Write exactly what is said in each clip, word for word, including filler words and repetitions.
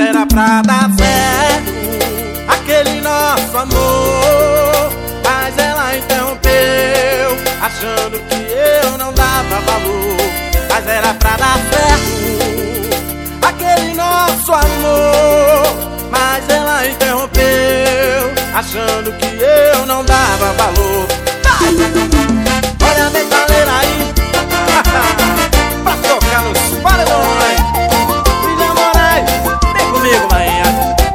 era pra dar certo aquele nosso amor, mas ela interrompeu, achando que eu não dava valor. Mas era pra dar certo aquele nosso amor, mas ela interrompeu, achando que eu não dava valor. Olha a metaleira aí pra tocar nos paredões. William Moraes, vem comigo, maninha.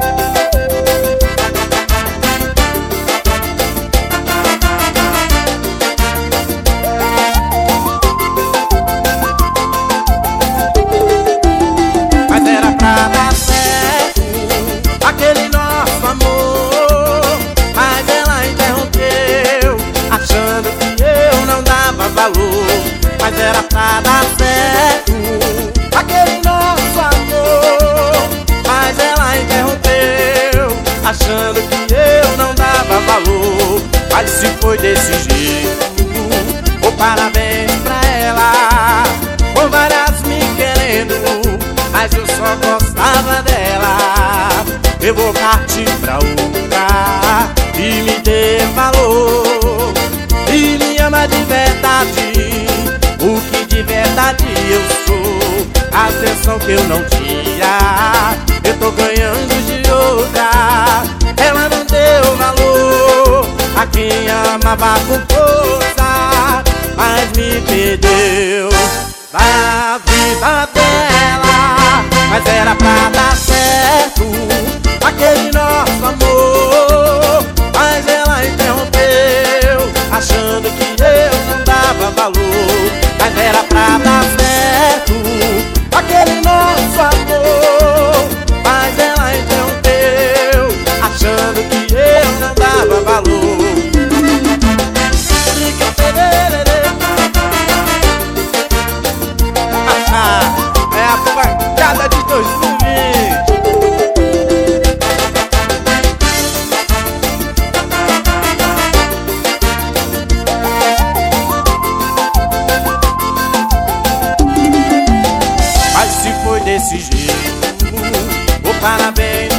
Mas era pra dar certo aquele nosso amor, mas ela interrompeu, achando que eu não dava valor. Mas era pra dar certo aquele nosso amor, mas ela interrompeu, achando que eu não dava valor. Mas se foi desse jeito, oh, parabéns pra ela, com várias me querendo, mas eu só gostava dela. Eu vou partir pra outra e me dê valor, e me ama de verdade, o que de verdade eu sou. A atenção que eu não tinha, eu tô ganhando de outra. Ela não deu valor a quem amava com força, mas me perdeu da vida dela. Mas era pra dar certo aquele nosso amor, mas ela interrompeu, achando que eu não dava valor. Mas era pra dar certo aquele nosso amor, mas ela interrompeu, achando que eu não dava valor. É a pancada de dois mil e vinte. Mas se foi desse jeito, oh, parabéns